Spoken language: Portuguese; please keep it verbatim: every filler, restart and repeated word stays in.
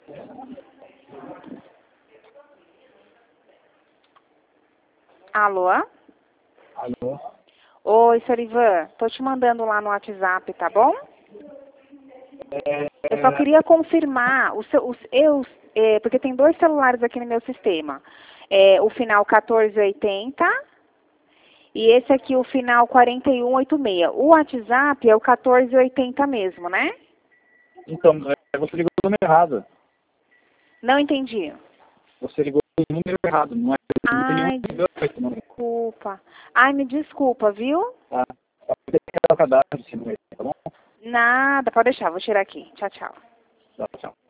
Alô? Alô? Oi, senhor Ivan. Tô te mandando lá no WhatsApp, tá bom? É, Eu só queria confirmar, o seu, os, eu, é, porque tem dois celulares aqui no meu sistema. É, o final quatorze oitenta e esse aqui o final quarenta e um oitenta e seis. O WhatsApp é o quatorze oitenta mesmo, né? então, é, você ligou o número errado. Não entendi. Você ligou o número errado, não é Ai, desculpa. Ai, me desculpa, viu? Tá. Pode ter que o cadastro desse número, tá bom? Nada, pode deixar, vou tirar aqui. Tchau, tchau. Tchau, tchau.